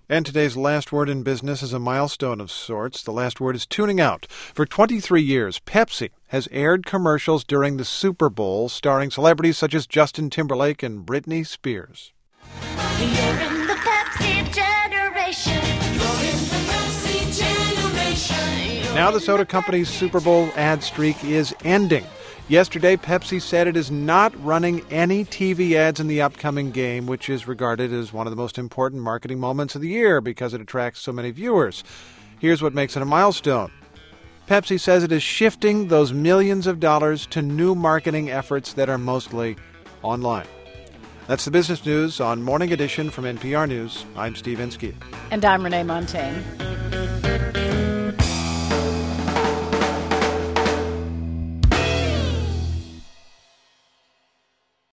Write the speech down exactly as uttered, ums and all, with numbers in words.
And today's last word in business is a milestone of sorts. The last word is tuning out. For twenty-three years, Pepsi has aired commercials during the Super Bowl starring celebrities such as Justin Timberlake and Britney Spears. You're in the Pepsi generation. You're in the Pepsi generation. Now the soda company's Super Bowl ad streak is ending. Yesterday, Pepsi said it is not running any T V ads in the upcoming game, which is regarded as one of the most important marketing moments of the year because it attracts so many viewers. Here's what makes it a milestone. Pepsi says it is shifting those millions of dollars to new marketing efforts that are mostly online. That's the business news on Morning Edition from N P R News. I'm Steve Inskeep. And I'm Renee Montaigne.